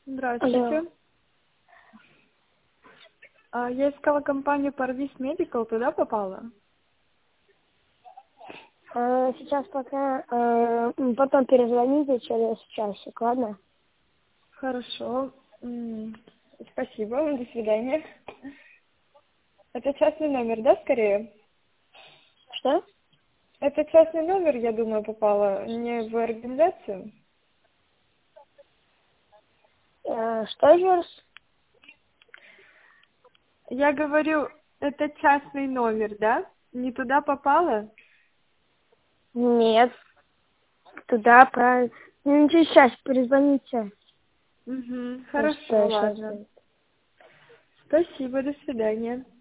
Здравствуйте. Алло. Я искала компанию Parvis Medical, туда попала? Сейчас пока, потом перезвоните через часик, ладно? Хорошо. Спасибо, до свидания. Это частный номер, да, скорее? Что? Это частный номер, я думаю, попала, не в организацию. Что еще раз? Я говорю, это частный номер, да? Не туда попала? Нет. Туда, правильно. Ну, через час перезвоните. Угу, Что хорошо, сейчас ладно. Спасибо, до свидания.